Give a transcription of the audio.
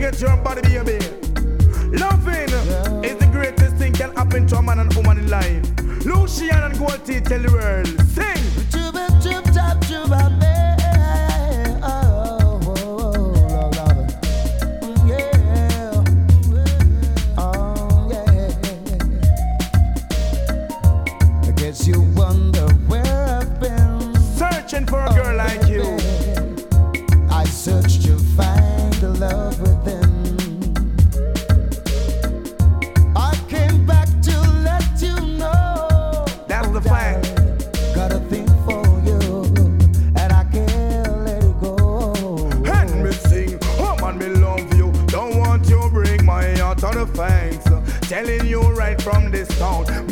get your body, baby. Loving is the greatest thing can happen to a man and woman in life. Lucian and Gold Teeth tell the world. Sing. Chuba, chub, chub, chuba, babe. Oh, yeah. Oh, yeah. I guess you wonder where I've been. Searching for a girl like you. I searched to find the love within. I came back to let you know. That's the fact.